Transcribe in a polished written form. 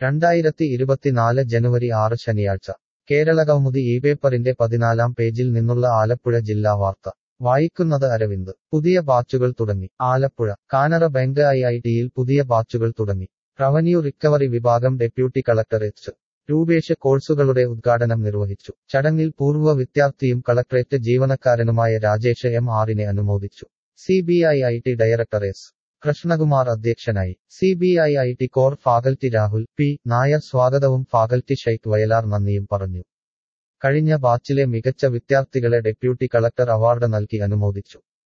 2024 ജനുവരി 6 ശനിയാഴ്ച കേരളകൗമുദി ഈ പേപ്പറിന്റെ 14-ാം പേജിൽ നിന്നുള്ള ആലപ്പുഴ ജില്ലാ വാർത്ത വായിക്കുന്നത് അരവിന്ദ്. പുതിയ ബാച്ചുകൾ തുടങ്ങി. ആലപ്പുഴ കാനറ ബാങ്ക് IITയിൽ പുതിയ ബാച്ചുകൾ തുടങ്ങി. റവന്യൂ റിക്കവറി വിഭാഗം ഡെപ്യൂട്ടി കളക്ടർ എച്ച്. രൂപേഷ് കോഴ്സുകളുടെ ഉദ്ഘാടനം നിർവഹിച്ചു. ചടങ്ങിൽ പൂർവ്വ വിദ്യാർത്ഥിയും കളക്ട്രേറ്റ് ജീവനക്കാരനുമായ രാജേഷ് MRനെ അനുമോദിച്ചു. CBIIT director S. കൃഷ്ണകുമാർ അധ്യക്ഷനായി. CBIIT core faculty Rahul P. Nair സ്വാഗതവും ഫാക്കൽറ്റി ഷൈഖ് വയലാർ നന്ദിയും പറഞ്ഞു. കഴിഞ്ഞ ബാച്ചിലെ മികച്ച വിദ്യാർത്ഥികളെ ഡെപ്യൂട്ടി കളക്ടർ അവാർഡ് നൽകി അനുമോദിച്ചു.